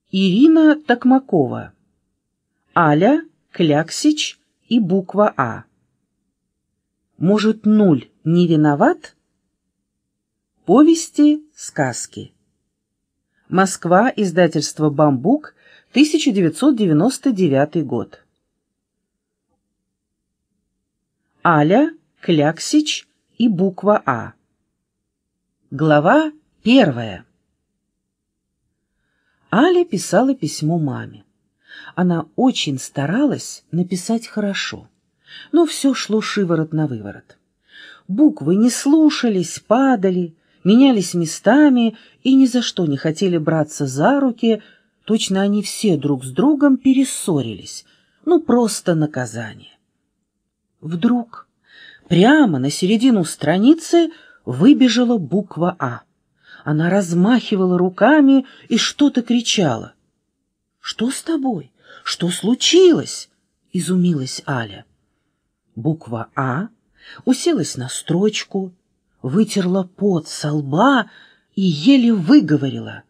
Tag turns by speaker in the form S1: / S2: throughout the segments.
S1: Ирина Токмакова, Аля Кляксич и буква А. Может, нуль не виноват? Повести, сказки. Москва, издательство «Бамбук», 1999 год. Аля Кляксич и буква А. Глава 1. Аля писала письмо маме. Она очень старалась написать хорошо, но все шло шиворот на выворот. Буквы не слушались, падали, менялись местами и ни за что не хотели браться за руки, точно они все друг с другом перессорились, просто наказание. Вдруг прямо на середину страницы выбежала буква А. Она размахивала руками и что-то кричала. «Что с тобой? Что случилось?» — изумилась Аля. Буква А уселась на строчку, вытерла пот со лба и еле выговорила: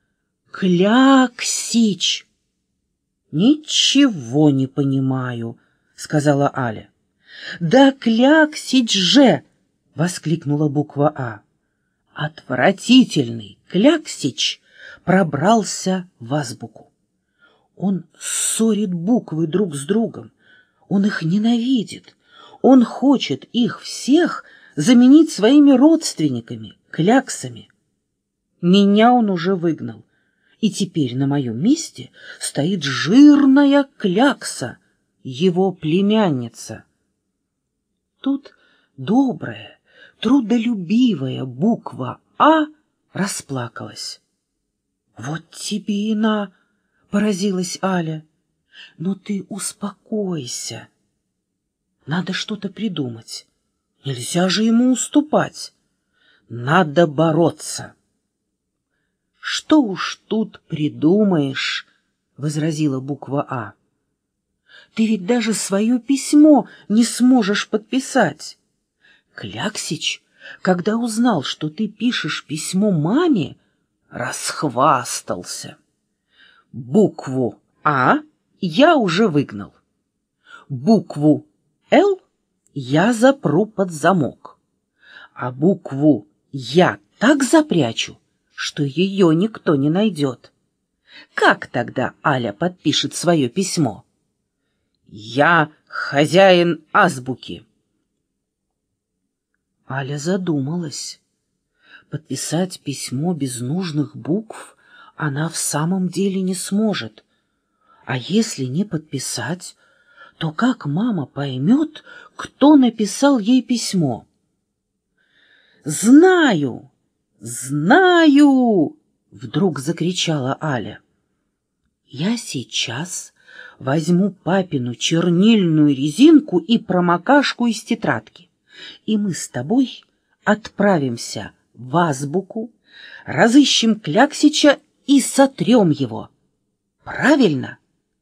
S1: «Кляксич!» «Ничего не понимаю», — сказала Аля. «Да Кляксич же!» — воскликнула буква А. Отвратительный Кляксич пробрался в азбуку. Он ссорит буквы друг с другом, он их ненавидит, он хочет их всех заменить своими родственниками, кляксами. Меня он уже выгнал, и теперь на моем месте стоит жирная клякса, его племянница. Тут добрая, трудолюбивая буква А расплакалась. «Вот тебе и на!» — поразилась Аля. «Но ты успокойся. Надо что-то придумать. Нельзя же ему уступать. Надо бороться». «Что уж тут придумаешь?» — возразила буква А. «Ты ведь даже свое письмо не сможешь подписать. Кляксич, когда узнал, что ты пишешь письмо маме, расхвастался. Букву А я уже выгнал. Букву Л я запру под замок. А букву Я так запрячу, что ее никто не найдет. Как тогда Аля подпишет свое письмо? Я хозяин азбуки». Аля задумалась. Подписать письмо без нужных букв она в самом деле не сможет. А если не подписать, то как мама поймет, кто написал ей письмо? «Знаю! Знаю!» — вдруг закричала Аля. «Я сейчас возьму папину чернильную резинку и промокашку из тетрадки, и мы с тобой отправимся в азбуку, разыщем Кляксича и сотрем его. Правильно?»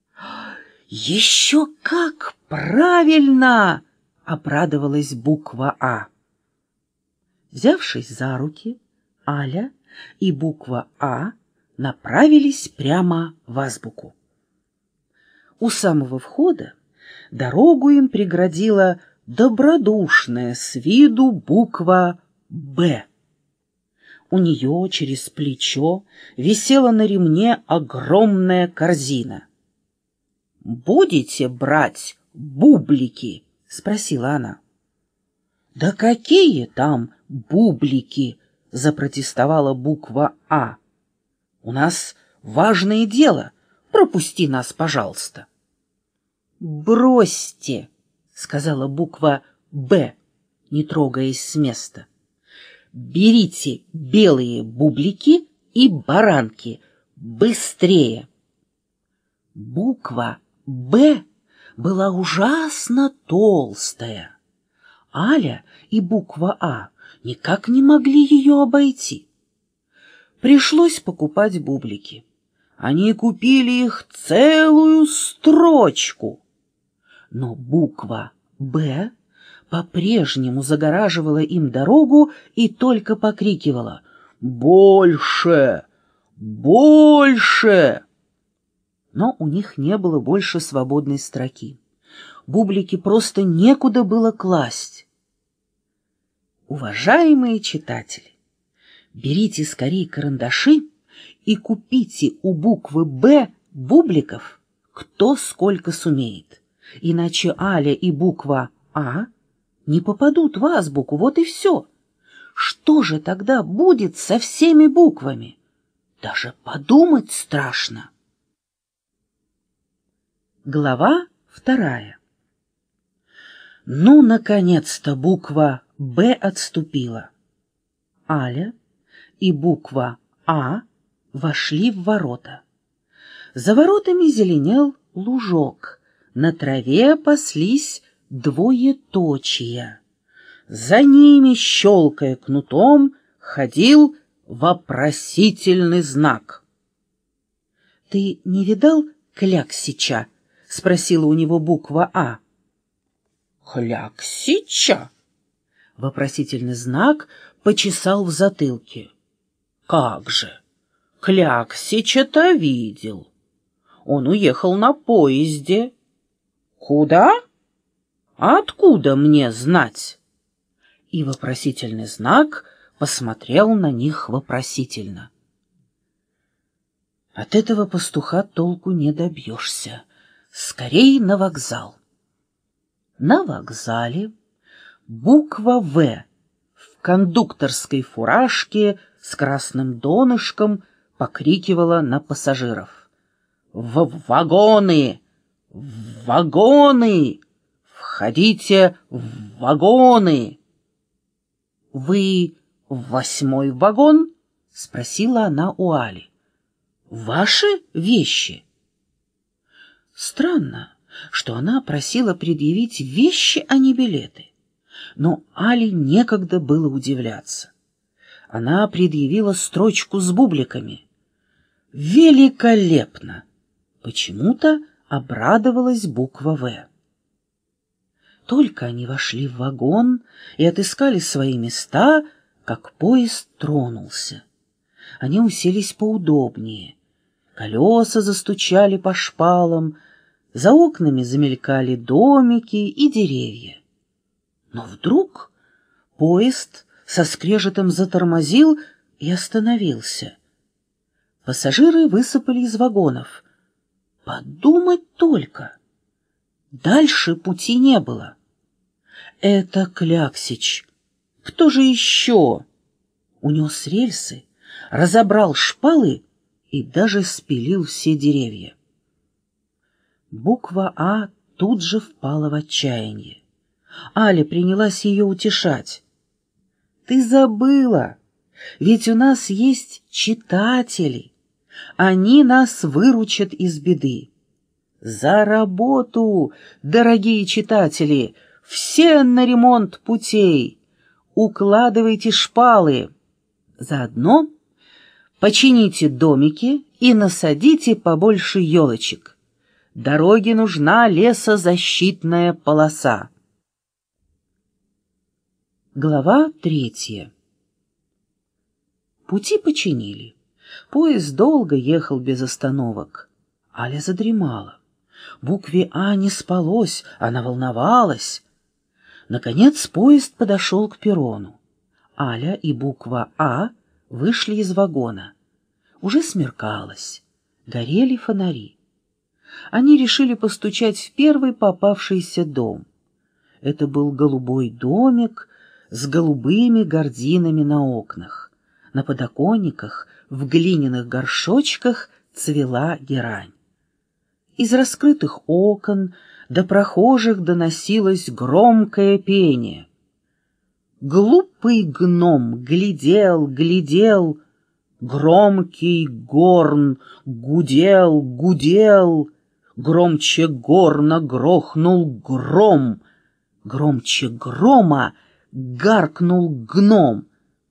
S1: «Еще как правильно!» — обрадовалась буква А. Взявшись за руки, Аля и буква А направились прямо в азбуку. У самого входа дорогу им преградила добродушная с виду буква «Б». У нее через плечо висела на ремне огромная корзина. «Будете брать бублики?» — спросила она. «Да какие там бублики?» — запротестовала буква А. «У нас важное дело, пропусти нас, пожалуйста». «Бросьте», — сказала буква «Б», не трогаясь с места. «Берите белые бублики и баранки. Быстрее!» Буква «Б» была ужасно толстая. Аля и буква А никак не могли ее обойти. Пришлось покупать бублики. Они купили их целую строчку. Но буква «Б» по-прежнему загораживала им дорогу и только покрикивала: «Больше! Больше!» но у них не было больше свободной строки. Бублики просто некуда было класть. Уважаемые читатели, берите скорее карандаши и купите у буквы «Б» бубликов кто сколько сумеет, иначе Аля и буква «А» не попадут в азбуку, вот и все. Что же тогда будет со всеми буквами? Даже подумать страшно. Глава 2. Ну, наконец-то буква «Б» отступила. Аля и буква «А» вошли в ворота. За воротами зеленел лужок, на траве паслись двоеточия. За ними, щелкая кнутом, ходил вопросительный знак. — Ты не видал Кляксича? — спросила у него буква «А». «Кляксича?» Вопросительный знак почесал в затылке. «Как же! Кляксича-то видел. Он уехал на поезде. Куда? Откуда мне знать?» И вопросительный знак посмотрел на них вопросительно. От этого пастуха толку не добьешься. Скорей на вокзал. На вокзале буква «В» в кондукторской фуражке с красным донышком покрикивала на пассажиров. «В вагоны! В вагоны! Входите в вагоны!» «Вы в 8-й вагон?» — спросила она у Али. «Ваши вещи?» Странно, что она просила предъявить вещи, а не билеты. Но Али некогда было удивляться. Она предъявила строчку с бубликами. «Великолепно!» Почему-то обрадовалась буква «В». Только они вошли в вагон и отыскали свои места, как поезд тронулся. Они уселись поудобнее. Колеса застучали по шпалам, за окнами замелькали домики и деревья. Но вдруг поезд со скрежетом затормозил и остановился. Пассажиры высыпали из вагонов. Подумать только! Дальше пути не было. Это Кляксич. Кто же еще? Унес рельсы, разобрал шпалы и даже спилил все деревья. Буква «А» тут же впала в отчаяние. Аля принялась ее утешать. «Ты забыла, ведь у нас есть читатели. Они нас выручат из беды. За работу, дорогие читатели, все на ремонт путей. Укладывайте шпалы. Заодно почините домики и насадите побольше елочек. Дороге нужна лесозащитная полоса». Глава 3. Пути починили. Поезд долго ехал без остановок. Аля задремала. Букве «А» не спалось, она волновалась. Наконец поезд подошел к перрону. Аля и буква «А» вышли из вагона. Уже смеркалось, горели фонари. Они решили постучать в первый попавшийся дом. Это был голубой домик с голубыми гардинами на окнах. На подоконниках в глиняных горшочках цвела герань. Из раскрытых окон до прохожих доносилось громкое пение. Глупый гном глядел, глядел, громкий горн гудел, гудел, громче горна грохнул гром, громче грома гаркнул гном.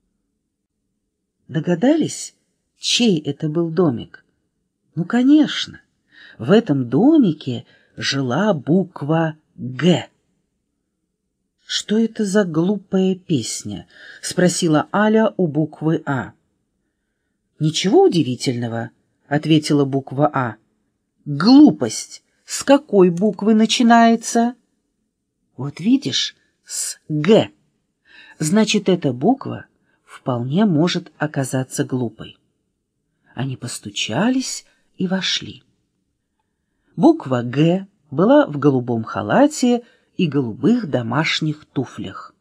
S1: Догадались, чей это был домик? Ну, конечно, в этом домике жила буква «Г». «Что это за глупая песня?» — спросила Аля у буквы «А». «Ничего удивительного», — ответила буква «А». Глупость с какой буквы начинается? Вот видишь, с «Г». Значит, эта буква вполне может оказаться глупой. Они постучались и вошли. Буква «Г» была в голубом халате и голубых домашних туфлях.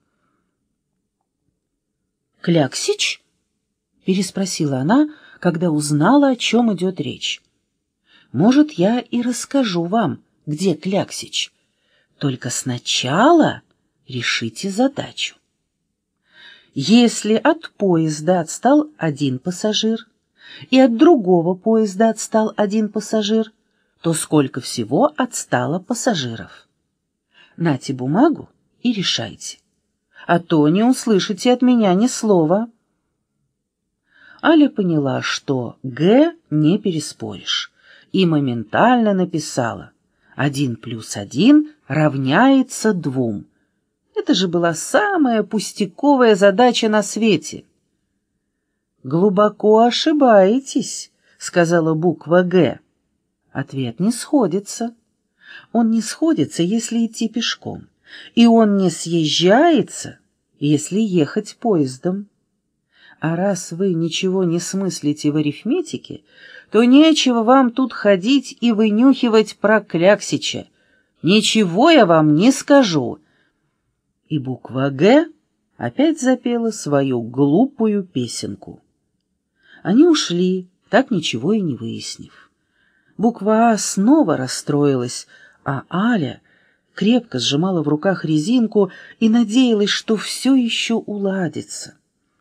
S1: «Кляксич?» — переспросила она, когда узнала, о чем идет речь. «Может, я и расскажу вам, где Кляксич. Только сначала решите задачу. Если от поезда отстал один пассажир и от другого поезда отстал один пассажир, то сколько всего отстало пассажиров? Нате бумагу и решайте, а то не услышите от меня ни слова». Аля поняла, что «Г» не переспоришь, и моментально написала: 1 + 1 равняется 2. Это же была самая пустяковая задача на свете. «Глубоко ошибаетесь», — сказала буква «Г». Ответ не сходится. Он не сходится, если идти пешком, и он не съезжается, если ехать поездом. А раз вы ничего не смыслите в арифметике, то нечего вам тут ходить и вынюхивать про Кляксича. Ничего я вам не скажу. И буква «Г» опять запела свою глупую песенку. Они ушли, так ничего и не выяснив. Буква «А» снова расстроилась, а Аля крепко сжимала в руках резинку и надеялась, что все еще уладится.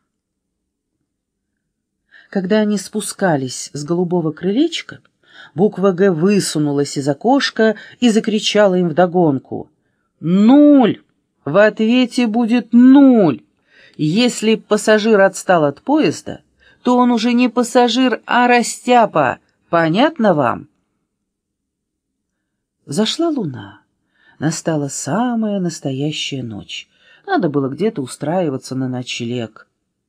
S1: Когда они спускались с голубого крылечка, буква «Г» высунулась из окошка и закричала им вдогонку: «0! В ответе будет 0! Если пассажир отстал от поезда, то он уже не пассажир, а растяпа. Понятно вам?» Зашла луна. Настала самая настоящая ночь. Надо было где-то устраиваться на ночлег.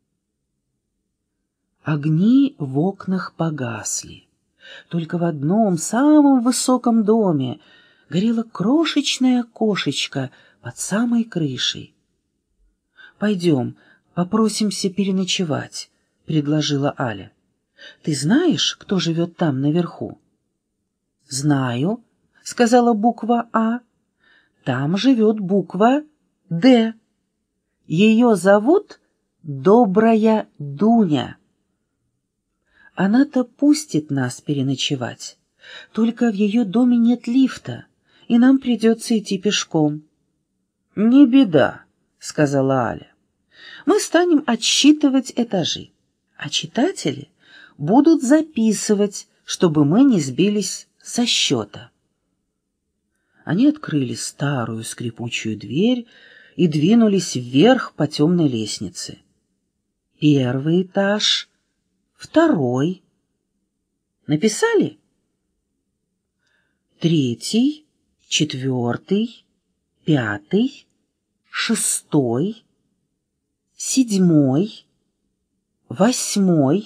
S1: Огни в окнах погасли. Только в одном, самом высоком доме горело крошечное окошечко под самой крышей. «Пойдем, попросимся переночевать», — предложила Аля. «Ты знаешь, кто живет там наверху?» «Знаю», — сказала буква «А». «Там живет буква «Д». Ее зовут Добрая Дуня. Она-то пустит нас переночевать. Только в ее доме нет лифта, и нам придется идти пешком». «Не беда», — сказала Аля. «Мы станем отсчитывать этажи, а читатели будут записывать, чтобы мы не сбились со счета». Они открыли старую скрипучую дверь и двинулись вверх по темной лестнице. 1 этаж, 2. Написали? 3, 4, 5, 6, 7, 8,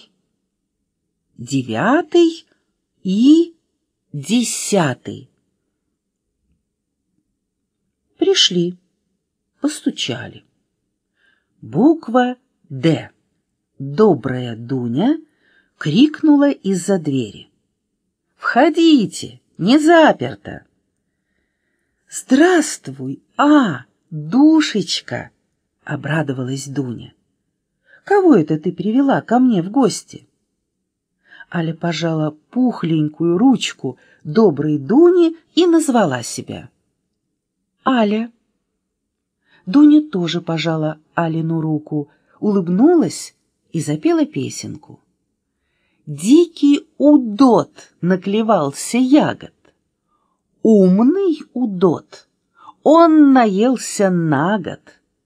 S1: 9 и 10. Пришли, постучали. Буква «Д», Добрая Дуня, крикнула из-за двери: «Входите, не заперто!» «Здравствуй, душечка!» — обрадовалась Дуня. «Кого это ты привела ко мне в гости?» Аля пожала пухленькую ручку доброй Дуни и назвала себя Аля. Дуня тоже пожала Алину руку, улыбнулась и запела песенку. Дикий удот наклевался ягод. Умный удот, он наелся на год.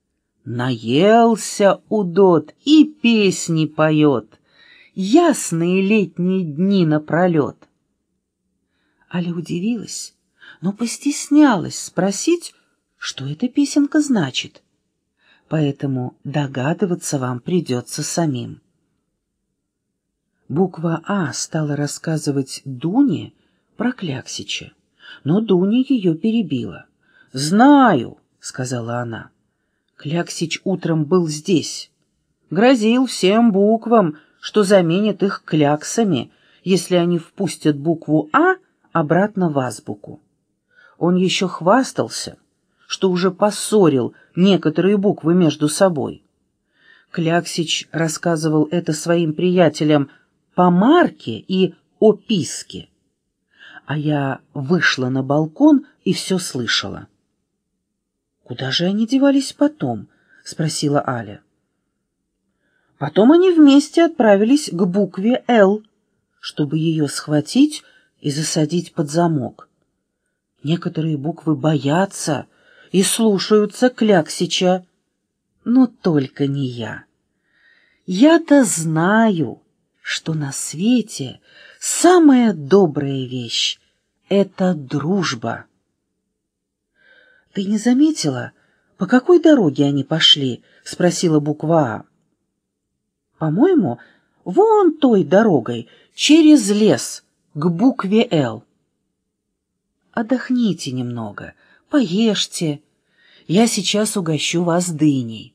S1: Наелся удот и песни поет, ясные летние дни напролет. Аля удивилась, но постеснялась спросить, что эта песенка значит. Поэтому догадываться вам придется самим. Буква «А» стала рассказывать Дуне про Кляксича, но Дуня ее перебила. «Знаю», — сказала она. «Кляксич утром был здесь. Грозил всем буквам, что заменит их кляксами, если они впустят букву «А» обратно в азбуку. Он еще хвастался, что уже поссорил некоторые буквы между собой. Кляксич рассказывал это своим приятелям по Марке и Описке, а я вышла на балкон и все слышала». «Куда же они девались потом?» — спросила Аля. «Потом они вместе отправились к букве «Л», чтобы ее схватить и засадить под замок. Некоторые буквы боятся и слушаются Кляксича, но только не я. Я-то знаю, что на свете самая добрая вещь — это дружба». «Ты не заметила, по какой дороге они пошли?» — спросила буква «А». «По-моему, вон той дорогой, через лес, к букве «Л». Отдохните немного, поешьте. Я сейчас угощу вас дыней».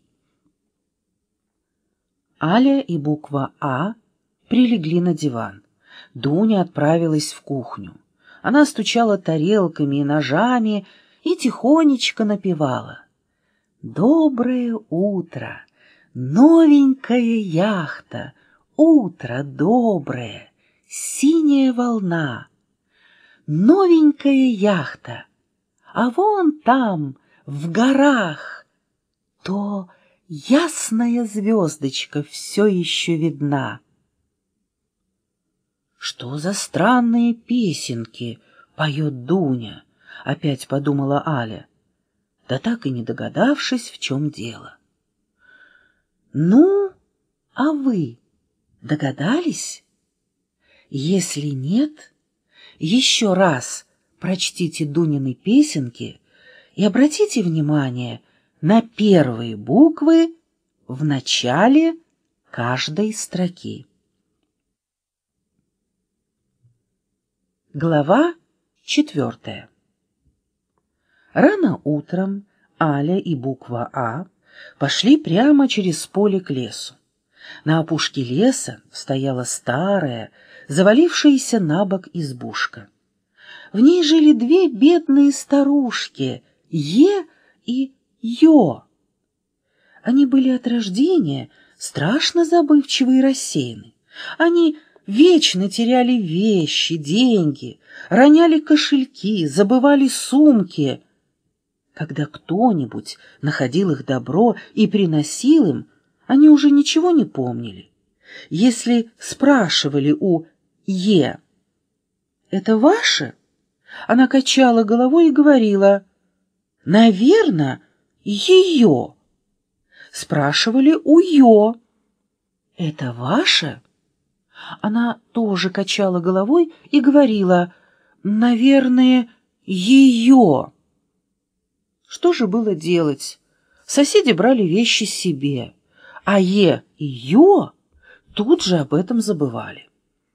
S1: Аля и буква «А» прилегли на диван. Дуня отправилась в кухню. Она стучала тарелками и ножами и тихонечко напевала: «Доброе утро, новенькая яхта, утро доброе, синяя волна. Новенькая яхта, а вон там, в горах, то ясная звездочка все еще видна». «Что за странные песенки поет Дуня?» — опять подумала Аля, да так и не догадавшись, в чем дело. «Ну, а вы догадались? Если нет, еще раз прочтите Дунины песенки и обратите внимание на первые буквы в начале каждой строки». Глава 4. Рано утром Аля и буква «А» пошли прямо через поле к лесу. На опушке леса стояла старая, завалившаяся на бок избушка. В ней жили две бедные старушки — Е и Ё. Они были от рождения страшно забывчивы и рассеяны. Они вечно теряли вещи, деньги, роняли кошельки, забывали сумки. Когда кто-нибудь находил их добро и приносил им, они уже ничего не помнили. Если спрашивали у Е: «Это ваше?», она качала головой и говорила: «Наверно, ее». Спрашивали у Ё: «Это ваше?», она тоже качала головой и говорила: «Наверное, ее». Что же было делать? Соседи брали вещи себе, а Е и Ё тут же об этом забывали.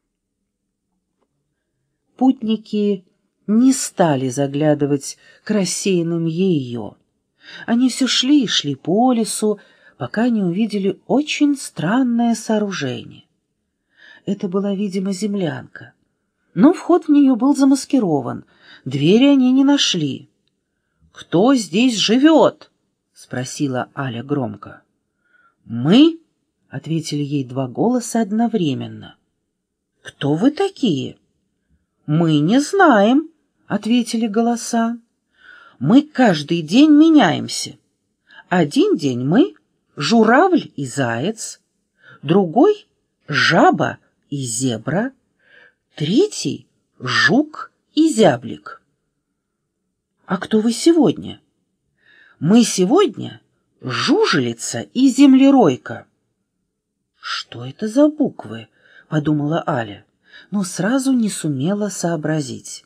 S1: Путники не стали заглядывать к рассеянным Е и Ё. Они все шли и шли по лесу, пока не увидели очень странное сооружение. Это была, видимо, землянка, но вход в нее был замаскирован, двери они не нашли. «Кто здесь живет?» — спросила Аля громко. «Мы?» — ответили ей два голоса одновременно. «Кто вы такие?» «Мы не знаем», — ответили голоса. «Мы каждый день меняемся. Один день мы — журавль и заяц, другой — жаба и зебра, третий — жук и зяблик». «А кто вы сегодня?» «Мы сегодня жужелица и землеройка». «Что это за буквы?» — подумала Аля, но сразу не сумела сообразить.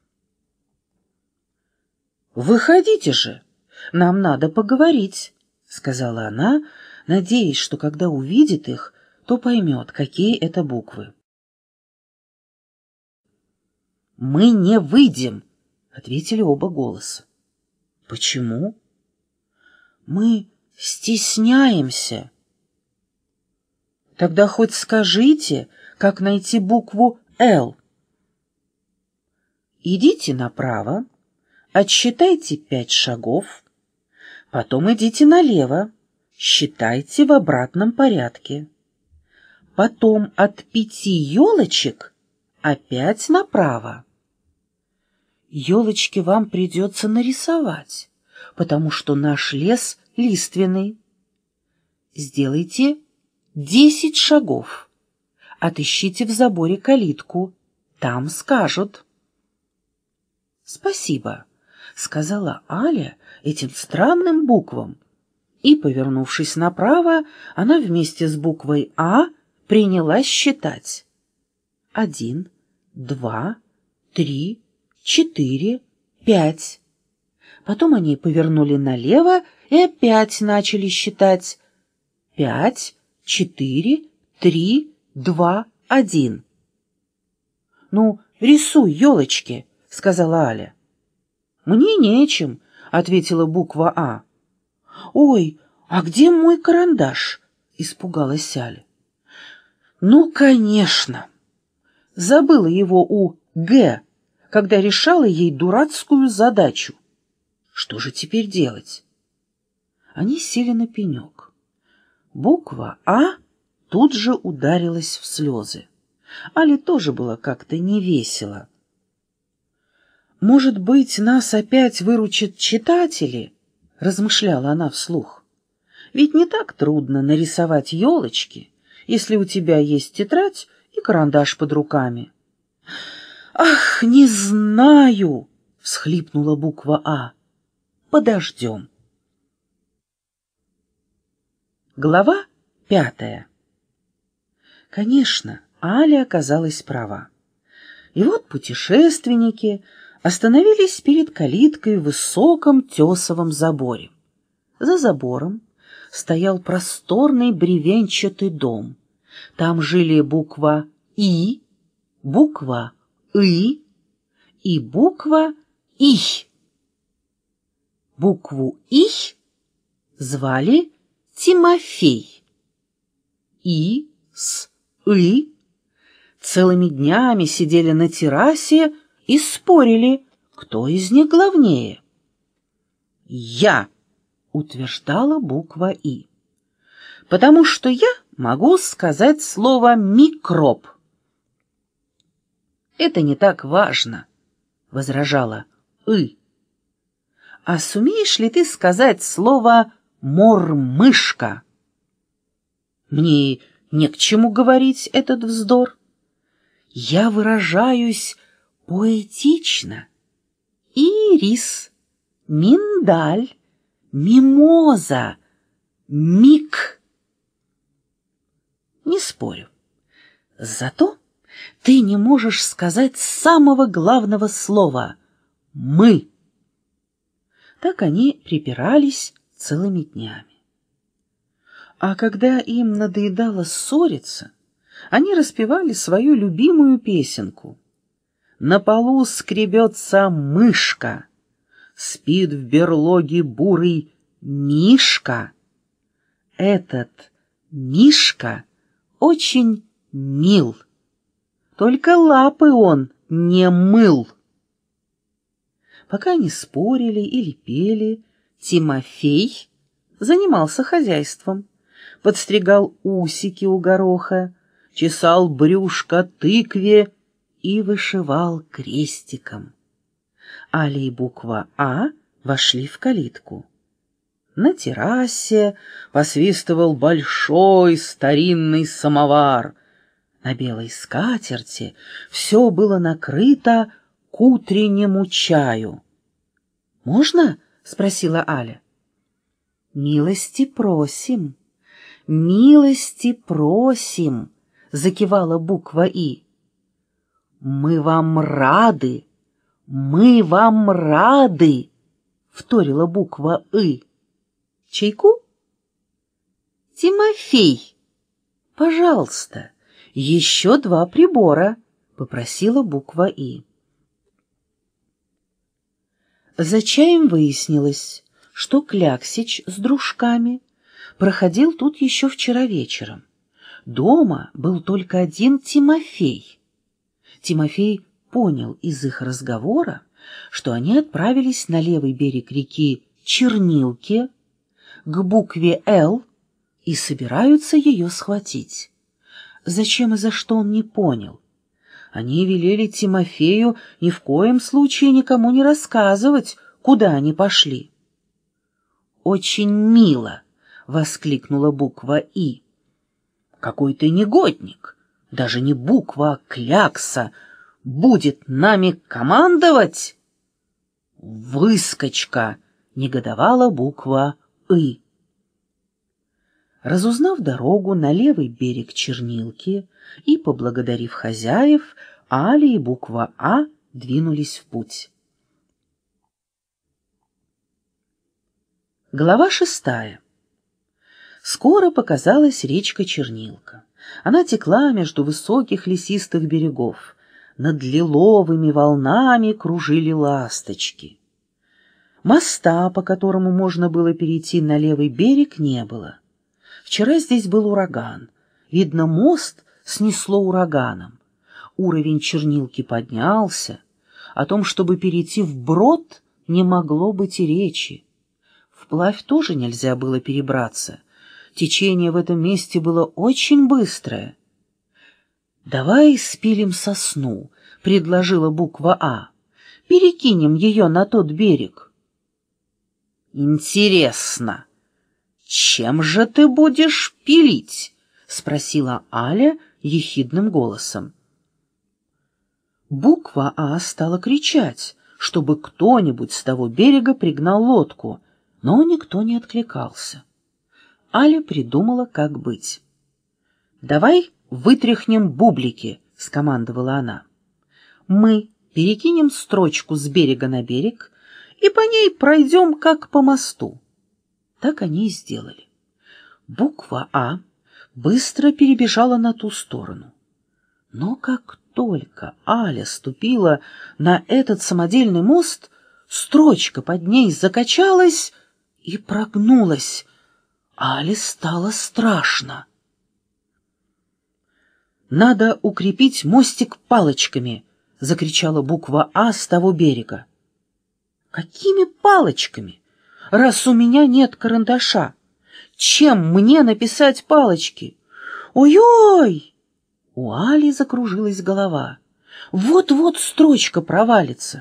S1: «Выходите же, нам надо поговорить», — сказала она, надеясь, что когда увидит их, то поймет, какие это буквы. «Мы не выйдем», — ответили оба голоса. «Почему?» «Мы стесняемся». «Тогда хоть скажите, как найти букву «Л». Идите направо, отсчитайте 5 шагов, потом идите налево, считайте в обратном порядке. Потом от 5 елочек опять направо. Елочки вам придется нарисовать, потому что наш лес лиственный. Сделайте 10 шагов. Отыщите в заборе калитку, там скажут. «Спасибо», — сказала Аля этим странным буквам, и, повернувшись направо, она вместе с буквой «А» принялась считать. 1, 2, 3, 4, 5. Потом они повернули налево и опять начали считать. 5, 4, 3, 2, 1. «Ну, рисуй елочки», — сказала Аля. «Мне нечем», — ответила буква «А». «Ой, а где мой карандаш?» — испугалась Аля. «Ну, конечно. Забыла его у Г, когда решала ей дурацкую задачу. Что же теперь делать?» Они сели на пенек. Буква «А» тут же ударилась в слезы. Але тоже было как-то невесело. «Может быть, нас опять выручат читатели?» — размышляла она вслух. «Ведь не так трудно нарисовать елочки, если у тебя есть тетрадь и карандаш под руками». «Ах, не знаю!» — всхлипнула буква «А». «Подождем». Глава 5. Конечно, Аля оказалась права. И вот путешественники остановились перед калиткой в высоком тесовом заборе. За забором стоял просторный бревенчатый дом. Там жили буква «И», буква «И» и буква «И». Букву «И» звали Тимофей. «И» с «И» целыми днями сидели на террасе и спорили, кто из них главнее. «Я», — утверждала буква «И», «потому что я могу сказать слово «микроб». «Это не так важно», — возражала «И». «А сумеешь ли ты сказать слово «мормышка»?» «Мне не к чему говорить этот вздор. Я выражаюсь поэтично. Ирис, миндаль, мимоза, мик». Не спорю. Зато ты не можешь сказать самого главного слова «мы». Так они припирались целыми днями. А когда им надоедало ссориться, они распевали свою любимую песенку. «На полу скребется мышка, спит в берлоге бурый Мишка. Этот Мишка очень мил, только лапы он не мыл». Пока они спорили или пели, Тимофей занимался хозяйством, подстригал усики у гороха, чесал брюшко тыкве и вышивал крестиком. Аля и буква «А» вошли в калитку. На террасе посвистывал большой старинный самовар. На белой скатерти все было накрыто к утреннему чаю. «Можно?» — спросила Аля. «Милости просим, милости просим», — закивала буква «И». «Мы вам рады, мы вам рады», — вторила буква «И». «Чайку?» «Тимофей, пожалуйста, еще 2 прибора», — попросила буква «И». За чаем выяснилось, что Кляксич с дружками проходил тут еще вчера вечером. Дома был только один Тимофей. Тимофей понял из их разговора, что они отправились на левый берег реки Чернилки к букве «Л» и собираются ее схватить. Зачем и за что он не понял. Они велели Тимофею ни в коем случае никому не рассказывать, куда они пошли. «Очень мило!» — воскликнула буква «И». «Какой ты негодник! Даже не буква, а клякса будет нами командовать!» «Выскочка!» — негодовала буква «И». Разузнав дорогу на левый берег Чернилки и поблагодарив хозяев, Аля и буква «А» двинулись в путь. Глава 6. Скоро показалась речка Чернилка. Она текла между высоких лесистых берегов. Над лиловыми волнами кружили ласточки. Моста, по которому можно было перейти на левый берег, не было. Вчера здесь был ураган. Видно, мост снесло ураганом. Уровень Чернилки поднялся. О том, чтобы перейти вброд, не могло быть и речи. Вплавь тоже нельзя было перебраться. Течение в этом месте было очень быстрое. «Давай спилим сосну», — предложила буква «А». «Перекинем ее на тот берег». «Интересно, чем же ты будешь пилить?» — спросила Аля ехидным голосом. Буква «А» стала кричать, чтобы кто-нибудь с того берега пригнал лодку, но никто не откликался. Аля придумала, как быть. «Давай вытряхнем бублики», — скомандовала она. «Мы перекинем строчку с берега на берег и по ней пройдем, как по мосту». Так они и сделали. Буква «А» быстро перебежала на ту сторону. Но как только Аля ступила на этот самодельный мост, строчка под ней закачалась и прогнулась. Але стало страшно. «Надо укрепить мостик палочками!» — закричала буква «А» с того берега. «Какими палочками? Раз у меня нет карандаша, чем мне написать палочки? Ой-ой!» У Али закружилась голова. Вот-вот строчка провалится.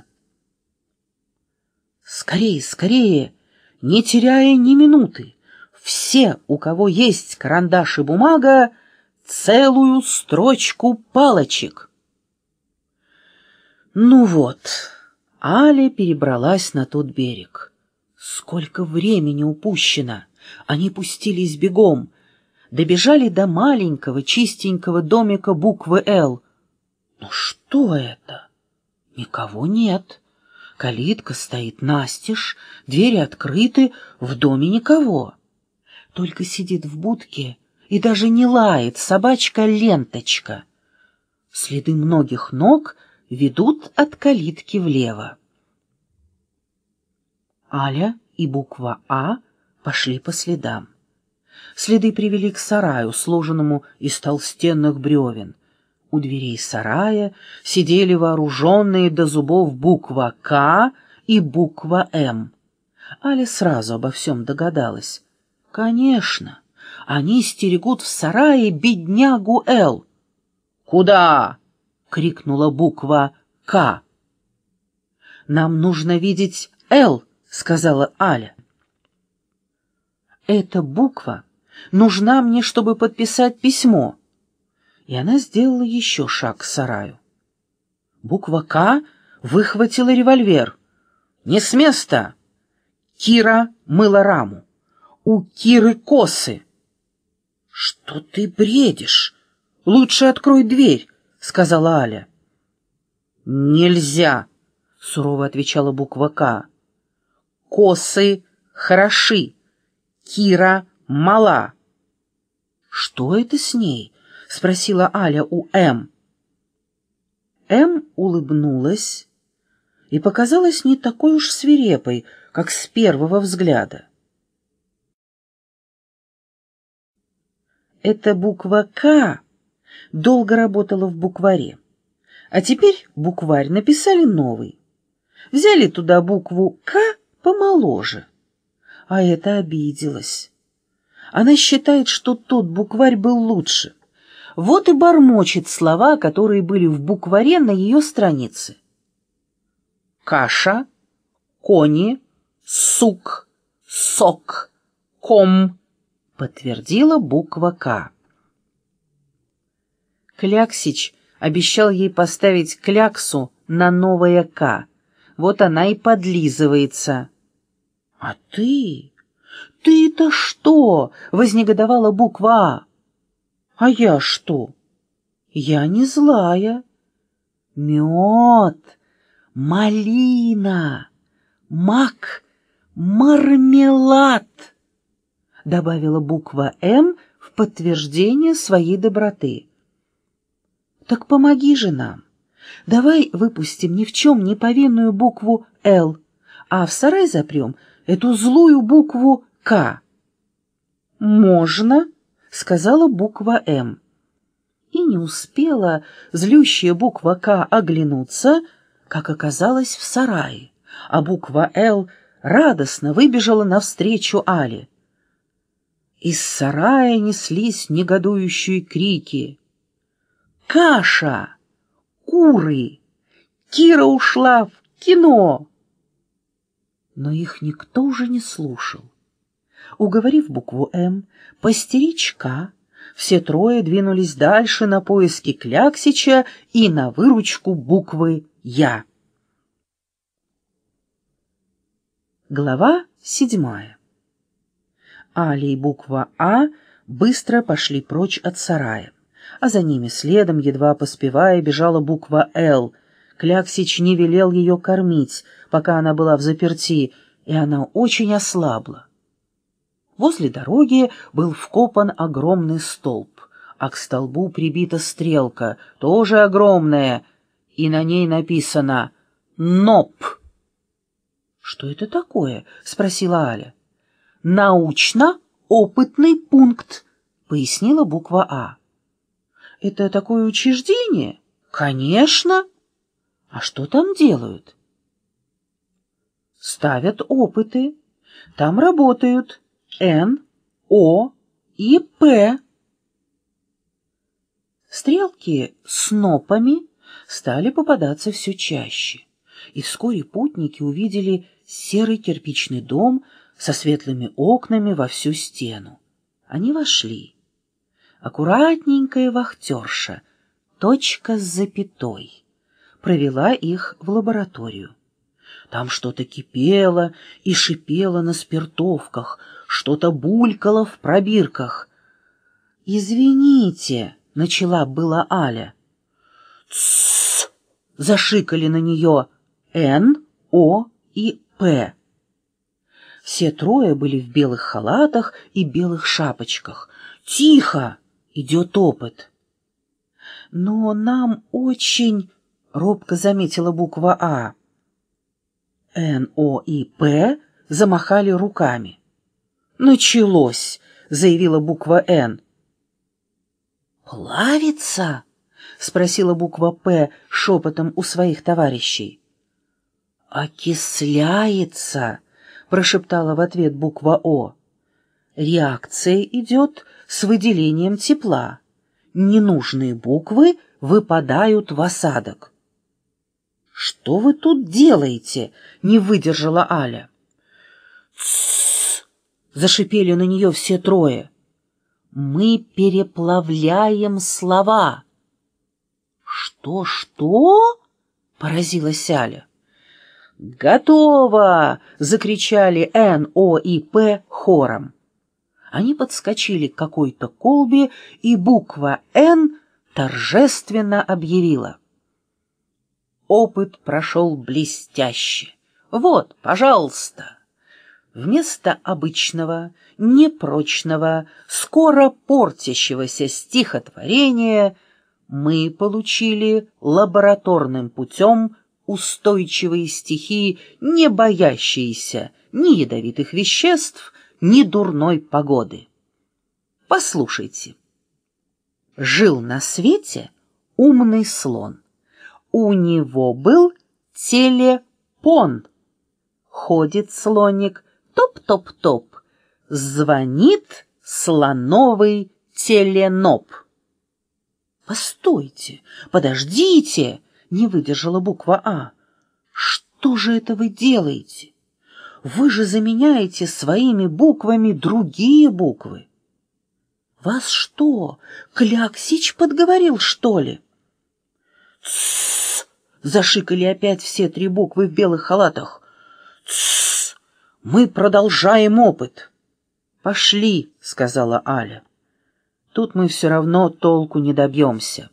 S1: «Скорее, скорее, не теряя ни минуты, все, у кого есть карандаш и бумага, целую строчку палочек». Ну вот, Аля перебралась на тот берег. Сколько времени упущено! Они пустились бегом, добежали до маленького чистенького домика буквы «Л». Но что это? Никого нет. Калитка стоит настежь, двери открыты, в доме никого. Только сидит в будке и даже не лает собачка Ленточка. Следы многих ног ведут от калитки влево. Аля и буква «А» пошли по следам. Следы привели к сараю, сложенному из толстенных бревен. У дверей сарая сидели вооруженные до зубов буква «К» и буква «М». Аля сразу обо всем догадалась. Конечно, они стерегут в сарае беднягу «Л». «Куда?» — крикнула буква «К». «Нам нужно видеть «Л», — сказала Аля. «Эта буква нужна мне, чтобы подписать письмо». И она сделала еще шаг к сараю. Буква «К» выхватила револьвер. «Не с места!» Кира мыла раму. У Киры косы. «Что ты бредишь? Лучше открой дверь», — сказала Аля. «Нельзя», — сурово отвечала буква «К». «Косы хороши. Кира мала». «Что это с ней?» — спросила Аля у М. М улыбнулась и показалась не такой уж свирепой, как с первого взгляда. Эта буква «К» долго работала в букваре, а теперь букварь написали новый. Взяли туда букву «К» помоложе, а эта обиделась. Она считает, что тот букварь был лучше. Вот и бормочет слова, которые были в букваре на ее странице. Каша, кони, сук, сок, ком, подтвердила буква «К». Кляксич обещал ей поставить кляксу на новое «К». Вот она и подлизывается. «А ты? Ты-то что?» — вознегодовала буква «А». «А я что?» «Я не злая. Мед, малина, мак, мармелад», — добавила буква «М» в подтверждение своей доброты. «Так помоги же нам. Давай выпустим ни в чем не повинную букву «Л», а в сарай запрем эту злую букву «К». «Можно», — сказала буква «М». И не успела злющая буква «К» оглянуться, как оказалась в сарае, а буква «Л» радостно выбежала навстречу Але. Из сарая неслись негодующие крики. «Каша! Куры! Кира ушла в кино!» Но их никто уже не слушал. Уговорив букву «М» постеречь «К», все трое двинулись дальше на поиски Кляксича и на выручку буквы «Я». Глава 7. Аля и буква «А» быстро пошли прочь от сарая, а за ними следом, едва поспевая, бежала буква «Л». Кляксич не велел ее кормить, пока она была взаперти, и она очень ослабла. Возле дороги был вкопан огромный столб, а к столбу прибита стрелка, тоже огромная, и на ней написано «НОП». «Что это такое?» — спросила Аля. «Научно-опытный пункт», — пояснила буква «А». «Это такое учреждение?» «Конечно». «А что там делают?» «Ставят опыты. Там работают Н, О и П». Стрелки с нопами стали попадаться все чаще, и вскоре путники увидели серый кирпичный дом со светлыми окнами во всю стену. Они вошли. Аккуратненькая вахтерша, точка с запятой, провела их в лабораторию. Там что-то кипело и шипело на спиртовках, что-то булькало в пробирках. «Извините», — начала была Аля. «Тссс!» — зашикали на нее Н, О и П. Все трое были в белых халатах и белых шапочках. «Тихо! Идет опыт!» «Но нам очень...» — робко заметила буква «А». Н, О и П замахали руками. «Началось!» — заявила буква «Н». «Плавится?» — спросила буква «П» шепотом у своих товарищей. «Окисляется!» — прошептала в ответ буква «О». «Реакция идет с выделением тепла. Ненужные буквы выпадают в осадок». «Что вы тут делаете?» — не выдержала Аля. «Тссс!» — зашипели на нее все трое. «Мы переплавляем слова». «Что?» — поразилась Аля. «Готово!» — закричали Н, О и П хором. Они подскочили к какой-то колбе, и буква «Н» торжественно объявила: «Опыт прошел блестяще. Вот, пожалуйста». Вместо обычного, непрочного, скоро портящегося стихотворения мы получили лабораторным путем устойчивые стихи, не боящиеся ни ядовитых веществ, ни дурной погоды. Послушайте. Жил на свете умный слон. У него был телефон. Ходит слоник, топ-топ-топ, звонит слоновый теленоп. «Постойте, подождите!» — не выдержала буква «А». «Что же это вы делаете? Вы же заменяете своими буквами другие буквы. Вас что, Кляксич подговорил, что ли?» «Тссс!» — зашикали опять все три буквы в белых халатах. «Тссс! Мы продолжаем опыт!» «Пошли!» — сказала Аля. «Тут мы все равно толку не добьемся».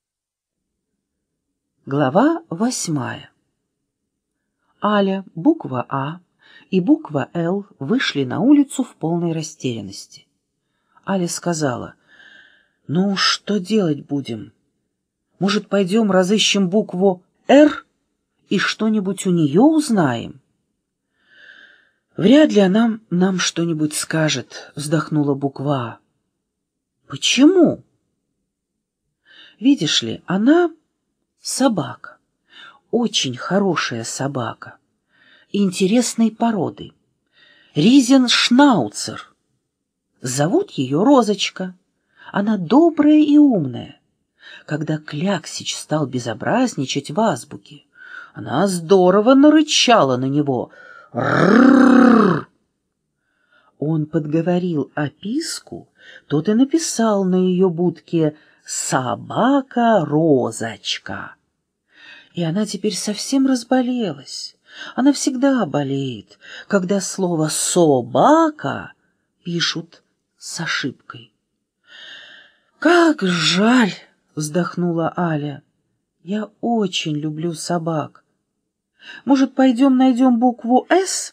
S1: Глава 8. Аля, буква «А» и буква «Л» вышли на улицу в полной растерянности. Аля сказала: «Ну, что делать будем? Может, пойдем разыщем букву «Р» и что-нибудь у нее узнаем?» «Вряд ли она нам что-нибудь скажет», — вздохнула буква «А». «Почему?» «Видишь ли, она собака, очень хорошая собака, интересной породы, ризеншнауцер. Зовут ее Розочка. Она добрая и умная. Когда Кляксич стал безобразничать в азбуке, она здорово нарычала на него. Рррррр! Он подговорил описку, тот и написал на ее будке «Собака Розочка». И она теперь совсем разболелась. Она всегда болеет, когда слово «собака» пишут с ошибкой. «Как жаль!» — вздохнула Аля. «Я очень люблю собак. Может, пойдем найдем букву «С»?»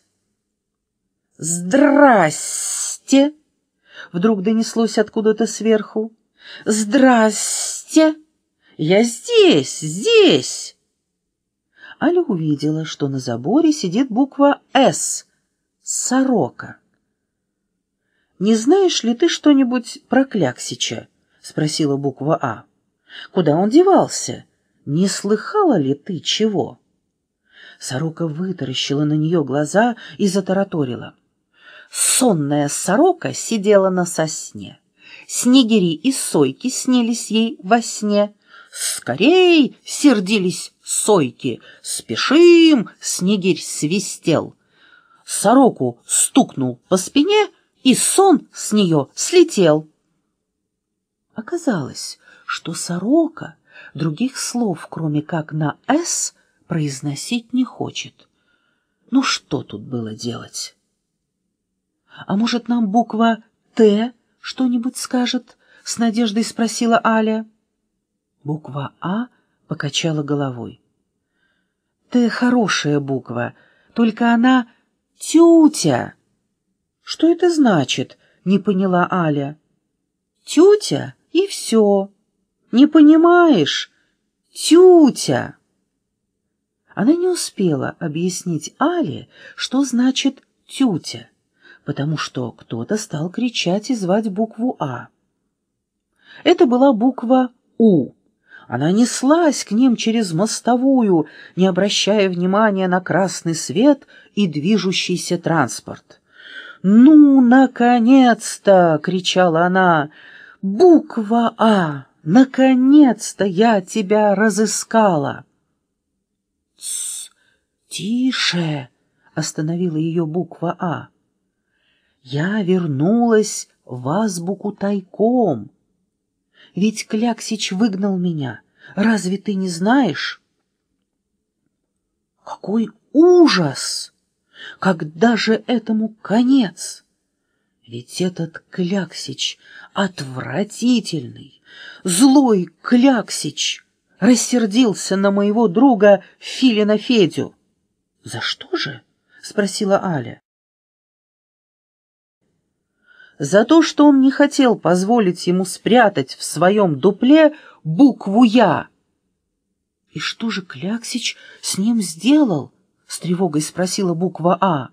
S1: «Здрасте!» — вдруг донеслось откуда-то сверху. «Здрасте! Я здесь, здесь!» Аля увидела, что на заборе сидит буква «С» — сорока. «Не знаешь ли ты что-нибудь про Кляксича?» — спросила буква «А». «Куда он девался? Не слыхала ли ты чего?» Сорока вытаращила на нее глаза и затараторила. Сонная сорока сидела на сосне. Снегири и сойки снились ей во сне. «Скорей!» — сердились сойки. «Спешим!» — снегирь свистел. Сороку стукнул по спине, и сон с нее слетел. Оказалось, что сорока других слов, кроме как на «С», произносить не хочет. Ну что тут было делать? «А может, нам буква «Т» что-нибудь скажет?» — с надеждой спросила Аля. Буква «А» покачала головой. «Т» хорошая буква, только она тютя. «Что это значит?» — не поняла Аля. «Тютя и все. Не понимаешь? Тютя». Она не успела объяснить Але, что значит «тютя», потому что кто-то стал кричать и звать букву «А». Это была буква «У». Она неслась к ним через мостовую, не обращая внимания на красный свет и движущийся транспорт. «Ну, наконец-то!» — кричала она. «Буква «А», наконец-то я тебя разыскала!» «Тссс, тише!» — остановила ее буква «А». «Я вернулась в азбуку тайком. Ведь Кляксич выгнал меня. Разве ты не знаешь?» «Какой ужас! Когда же этому конец? Ведь этот Кляксич отвратительный, злой Кляксич рассердился на моего друга Филина Федю». «За что же?» — спросила Аля. «За то, что он не хотел позволить ему спрятать в своем дупле букву «Я». «И что же Кляксич с ним сделал?» — с тревогой спросила буква «А».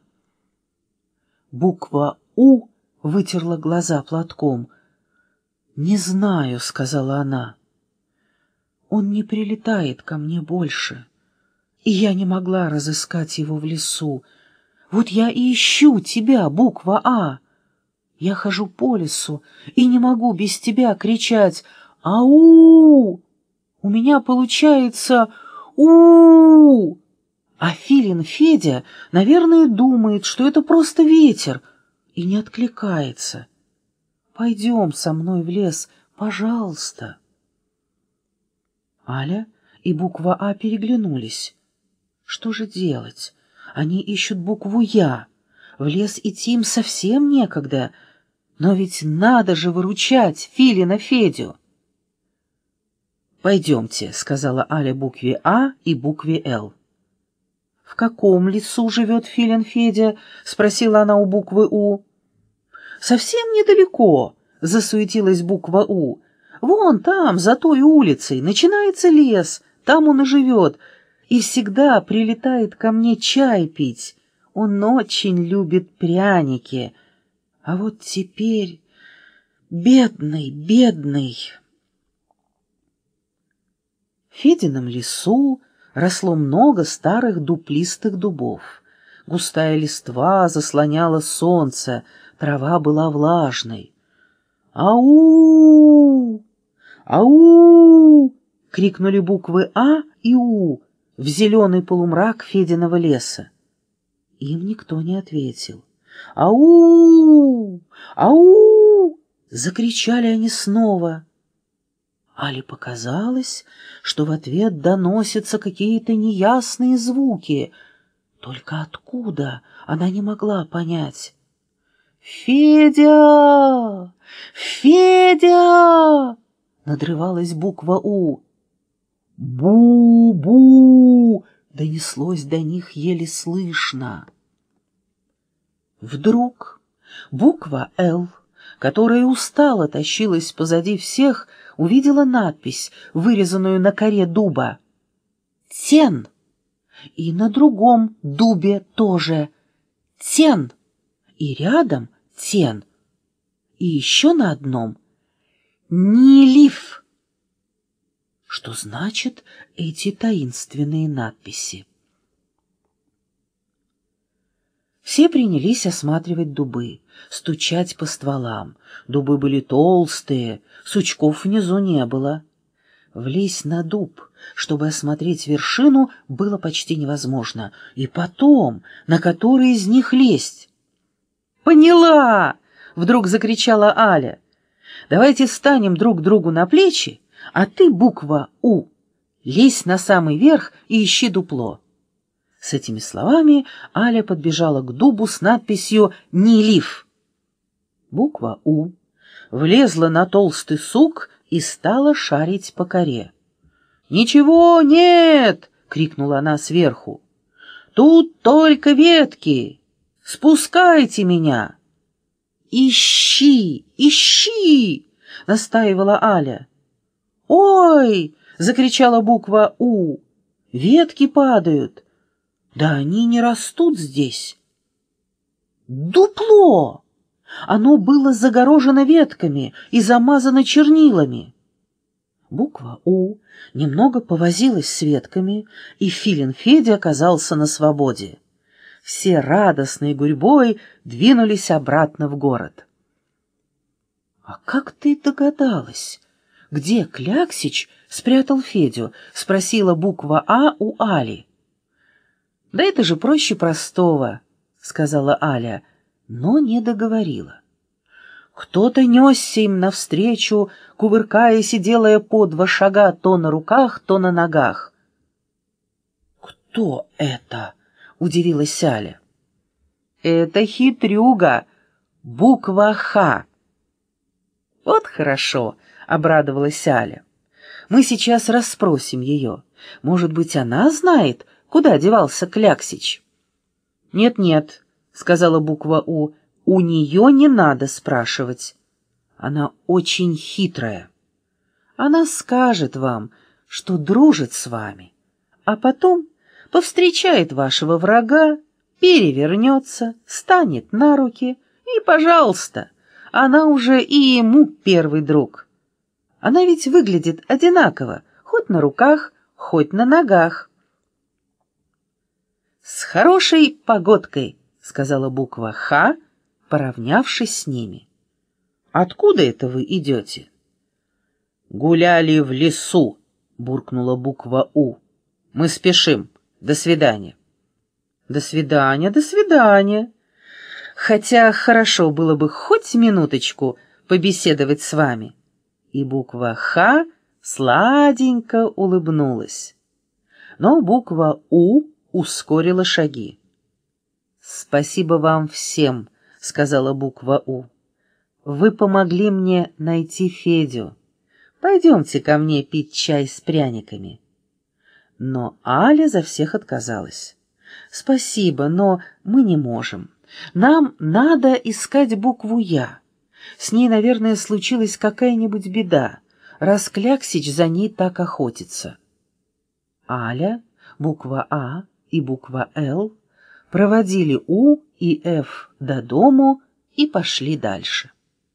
S1: Буква «У» вытерла глаза платком. «Не знаю», — сказала она. «Он не прилетает ко мне больше, и я не могла разыскать его в лесу. Вот я и ищу тебя, буква «А». Я хожу по лесу и не могу без тебя кричать «Ау!». У меня получается «У!». А Филин Федя, наверное, думает, что это просто ветер, и не откликается. Пойдем со мной в лес, пожалуйста. Аля и буква «А» переглянулись. Что же делать? Они ищут букву «Я». В лес идти им совсем некогда, но ведь надо же выручать Филина Федю. «Пойдемте», — сказала Аля букве «А» и букве «Л». «В каком лесу живет Филин Федя?» — спросила она у буквы «У». «Совсем недалеко», — засуетилась буква «У». «Вон там, за той улицей, начинается лес, там он и живет, и всегда прилетает ко мне чай пить. Он очень любит пряники. А вот теперь... бедный, бедный...» В Федином лесу росло много старых дуплистых дубов. Густая листва заслоняла солнце, трава была влажной. «Ау! Ау!» — крикнули буквы «А» и «У» в зеленый полумрак Фединого леса. Им никто не ответил. «Ау! Ау!» — закричали они снова. Але показалось, что в ответ доносятся какие-то неясные звуки. Только откуда, она не могла понять. «Федя! Федя!» — надрывалась буква «У». «Бу-бу!» — донеслось до них еле слышно. Вдруг буква «Л», которая устало тащилась позади всех, увидела надпись, вырезанную на коре дуба. «Тен». И на другом дубе тоже «Тен». И рядом «Тен». И еще на одном «Нилиф». Что значит эти таинственные надписи? Все принялись осматривать дубы, стучать по стволам. Дубы были толстые, сучков внизу не было. Влезть на дуб, чтобы осмотреть вершину, было почти невозможно. И потом, на который из них лезть? «Поняла!» — вдруг закричала Аля. «Давайте встанем друг другу на плечи, а ты, буква «У», лезь на самый верх и ищи дупло». С этими словами Аля подбежала к дубу с надписью «Нилиф». Буква «У» влезла на толстый сук и стала шарить по коре. «Ничего нет!» — крикнула она сверху. «Тут только ветки! Спускайте меня!» «Ищи! Ищи!» — настаивала Аля. «Ой!» — закричала буква «У». «Ветки падают! Да они не растут здесь!» «Дупло!» Оно было загорожено ветками и замазано чернилами. Буква «У» немного повозилась с ветками, и Филин Федя оказался на свободе. Все радостной гурьбой двинулись обратно в город. «А как ты догадалась, где Кляксич спрятал Федю?» — спросила буква «А» у Али. «Да это же проще простого», — сказала Аля, но не договорила. Кто-то несся им навстречу, кувыркаясь и делая по 2 шага то на руках, то на ногах. «Кто это?» — удивилась Аля. «Это хитрюга, буква «Х». «Вот хорошо», — обрадовалась Аля. «Мы сейчас расспросим ее. Может быть, она знает, куда девался Кляксич?» «Нет-нет», — сказала буква «У», — «у нее не надо спрашивать. Она очень хитрая. Она скажет вам, что дружит с вами. а потом повстречает вашего врага, перевернется, станет на руки, и, пожалуйста, она уже и ему первый друг. Она ведь выглядит одинаково, хоть на руках, хоть на ногах. «С хорошей погодкой», — сказала буква «Х», поравнявшись с ними. «Откуда это вы идете?» «Гуляли в лесу», — буркнула буква «У». «Мы спешим. До свидания». «До свидания, до свидания. Хотя хорошо было бы хоть минуточку побеседовать с вами». И буква «Х» сладенько улыбнулась. Но буква «У» ускорила шаги. «Спасибо вам всем», — сказала буква «У». «Вы помогли мне найти Федю. Пойдемте ко мне пить чай с пряниками». Но Аля за всех отказалась. «Спасибо, но мы не можем. Нам надо искать букву «Я». С ней, наверное, случилась какая-нибудь беда, раз Кляксич за ней так охотится». Аля, буква «А» и буква «Л» проводили «У» и «Ф» до дому и пошли дальше.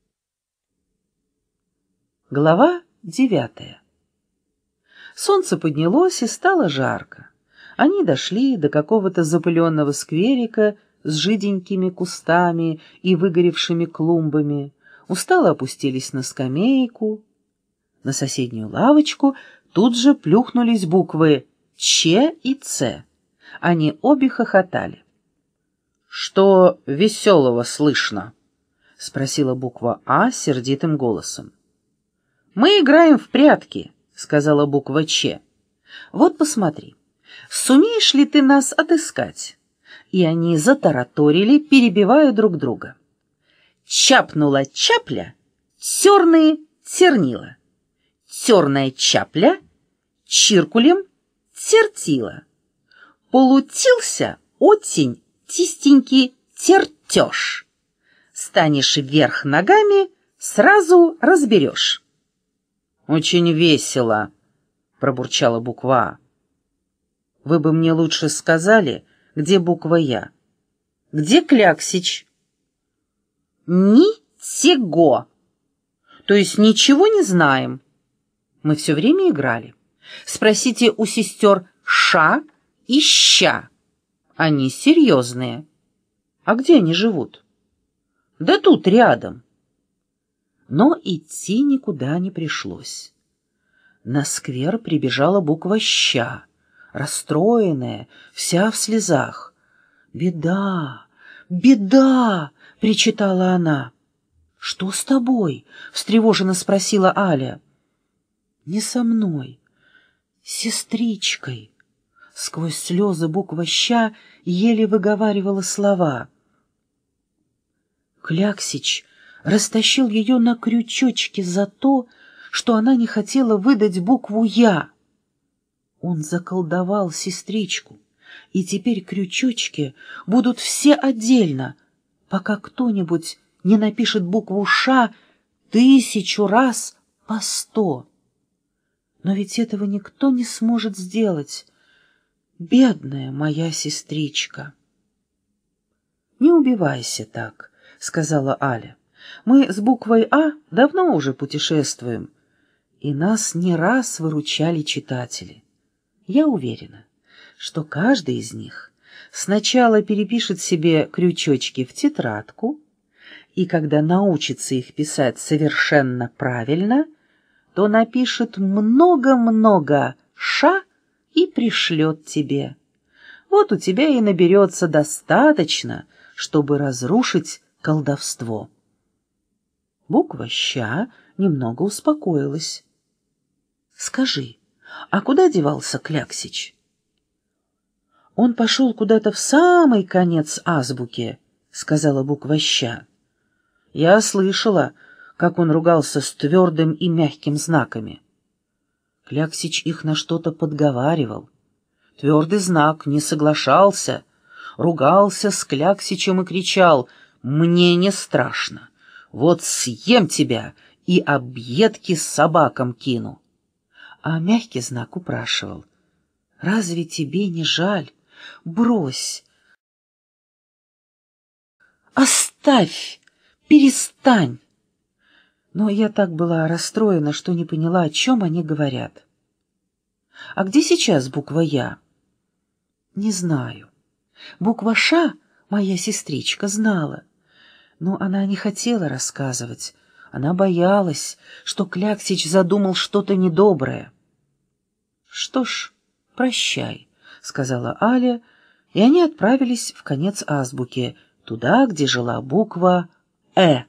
S1: Глава 9. Солнце поднялось и стало жарко. Они дошли до какого-то запыленного скверика с жиденькими кустами и выгоревшими клумбами, устало опустились на скамейку. На соседнюю лавочку тут же плюхнулись буквы «Ч» и «Ц». Они обе хохотали. «Что веселого слышно?» — спросила буква «А» сердитым голосом. «Мы играем в прятки», — сказала буква «Ч». «Вот посмотри, сумеешь ли ты нас отыскать?» И они затараторили, перебивая друг друга. «Чапнула чапля, терные тернила. Терная чапля, чиркулем тертила. Полутился отень тистенький тертеж. Станешь вверх ногами, сразу разберешь». «Очень весело», — пробурчала буква «А». «Вы бы мне лучше сказали, где буква «Я». Где Кляксич?» «Ни-те-го». «То есть ничего не знаем?» «Мы все время играли. Спросите у сестер Ша и Ща. Они серьезные». «А где они живут?» «Да тут, рядом». Но идти никуда не пришлось. На сквер прибежала буква «Ща», расстроенная, вся в слезах. «Беда, беда!» — причитала она. «Что с тобой?» — встревоженно спросила Аля. «Не со мной, с сестричкой». Сквозь слезы буква «Ща» еле выговаривала слова. Кляксич растащил ее на крючочке за то, что она не хотела выдать букву «Я». Он заколдовал сестричку, и теперь крючочки будут все отдельно, пока кто-нибудь не напишет букву «Ш» 1000 раз по 100. Но ведь этого никто не сможет сделать. Бедная моя сестричка. «Не убивайся так», — сказала Аля. «Мы с буквой «А» давно уже путешествуем, и нас не раз выручали читатели. Я уверена, что каждый из них сначала перепишет себе крючочки в тетрадку, и когда научится их писать совершенно правильно, то напишет много-много «Ша» и пришлет тебе. Вот у тебя и наберется достаточно, чтобы разрушить колдовство». Буква «Ща» немного успокоилась. «Скажи, а куда девался Кляксич?» «Он пошел куда-то в самый конец азбуки», — сказала буква «Ща». «Я слышала, как он ругался с твердым и мягким знаками. Кляксич их на что-то подговаривал. Твердый знак не соглашался, ругался с Кляксичем и кричал: «Мне не страшно, вот съем тебя и объедки собакам кину». А мягкий знак упрашивал: Разве тебе не жаль? Брось. Оставь, перестань. Но я так была расстроена, что не поняла, о чем они говорят. А где сейчас буква «Я»? Не знаю. Буква «Ш» моя сестричка знала, но она не хотела рассказывать. Она боялась, что Кляксич задумал что-то недоброе. «Что ж, прощай», — сказала Аля, и они отправились в конец азбуки, туда, где жила буква «Э».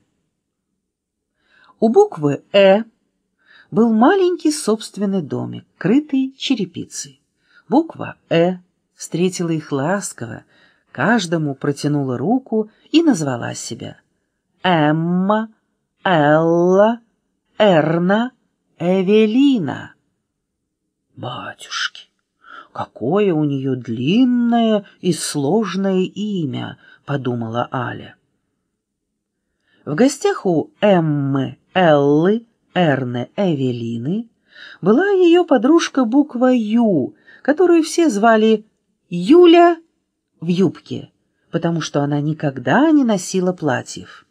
S1: У буквы «Э» был маленький собственный домик, крытый черепицей. Буква «Э» встретила их ласково, каждому протянула руку и назвала себя: Эмма, Элла, Эрна, Эвелина. «Батюшки, какое у нее длинное и сложное имя», — подумала Аля. В гостях у Эммы, Эллы, Эрны, Эвелины была ее подружка буква «Ю», которую все звали Юля в юбке, потому что она никогда не носила платьев.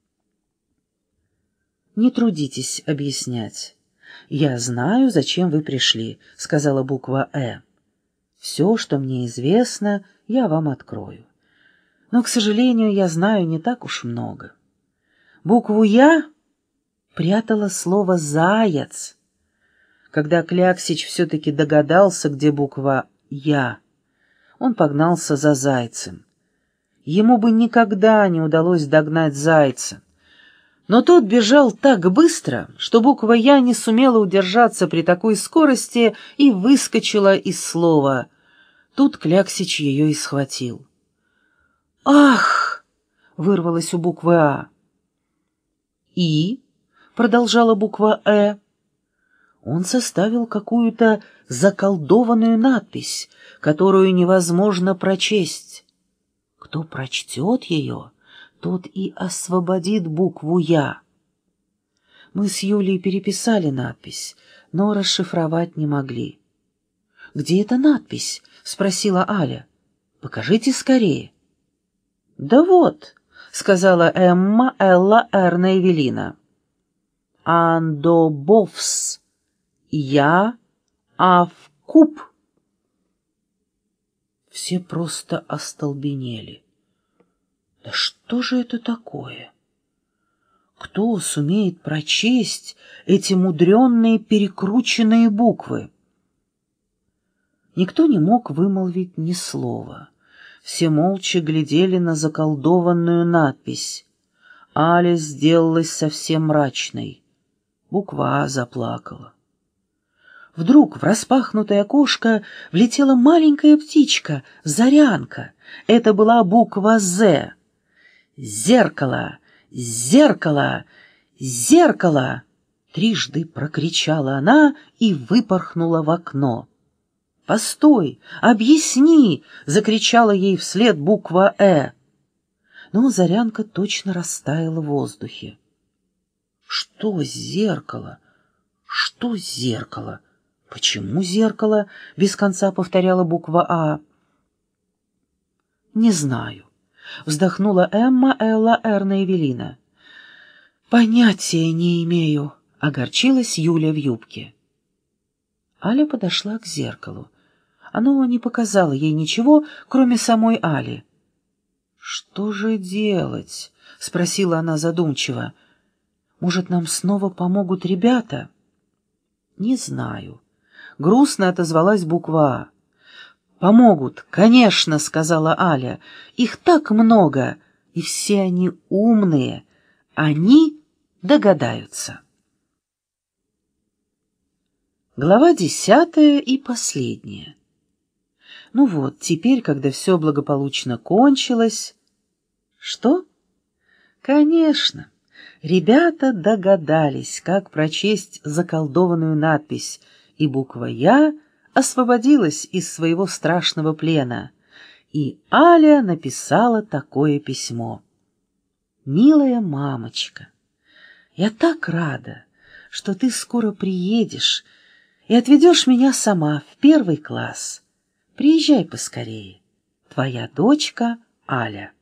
S1: «Не трудитесь объяснять. Я знаю, зачем вы пришли», — сказала буква «Э». «Все, что мне известно, я вам открою. Но, к сожалению, я знаю не так уж много. Букву «Я» прятала слово «заяц». Когда Кляксич все-таки догадался, где буква «Я», он погнался за зайцем. Ему бы никогда не удалось догнать зайца. Но тот бежал так быстро, что буква «Я» не сумела удержаться при такой скорости и выскочила из слова. Тут Кляксич ее и схватил. «Ах!» — вырвалось у буквы «А». «И?» — продолжала буква «Э». Он составил какую-то заколдованную надпись, которую невозможно прочесть. Кто прочтет ее, тот и освободит букву «Я». Мы с Юлей переписали надпись, но расшифровать не могли. «Где эта надпись?» — спросила Аля. «Покажите скорее». «Да вот», — сказала Эмма, Элла, Эрна, Эвелина. «Андобовс. Я авкуб». Все просто остолбенели. Да что же это такое? Кто сумеет прочесть эти мудренные перекрученные буквы? Никто не мог вымолвить ни слова. Все молча глядели на заколдованную надпись. Аля сделалась совсем мрачной. Буква «А» заплакала. Вдруг в распахнутое окошко влетела маленькая птичка, Зарянка. Это была буква «З». «Зеркало! Зеркало! Зеркало!» Трижды прокричала она и выпорхнула в окно. «Постой! Объясни!» — закричала ей вслед буква «Э». Но Зарянка точно растаяла в воздухе. «Что зеркало? Что зеркало? Почему зеркало?» — без конца повторяла буква «А». «Не знаю», — вздохнула Эмма, Элла, Эрна, Эвелина. «Понятия не имею», — огорчилась Юля в юбке. Аля подошла к зеркалу. Оно не показало ей ничего, кроме самой Али. «Что же делать?» — спросила она задумчиво. «Может, нам снова помогут ребята?» «Не знаю». Грустно отозвалась буква «А». «Помогут, конечно», — сказала Аля. «Их так много, и все они умные. Они догадаются». Глава 10 и последняя. Ну вот, теперь, когда все благополучно кончилось... Что? Конечно, ребята догадались, как прочесть заколдованную надпись, и буква «Я» освободилась из своего страшного плена, и Аля написала такое письмо. «Милая мамочка, я так рада, что ты скоро приедешь и отведешь меня сама в 1 класс. Приезжай поскорее. Твоя дочка Аля.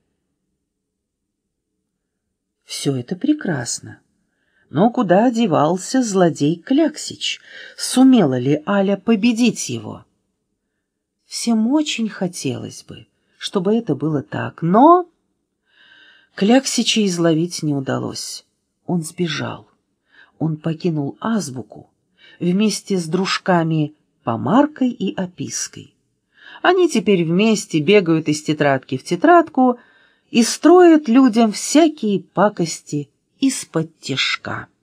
S1: Все это прекрасно. Но куда девался злодей Кляксич? Сумела ли Аля победить его? Всем очень хотелось бы, чтобы это было так, но Кляксича изловить не удалось. Он сбежал. Он покинул азбуку вместе с дружками Помаркой и Опиской. Они теперь вместе бегают из тетрадки в тетрадку и строят людям всякие пакости из-под тишка.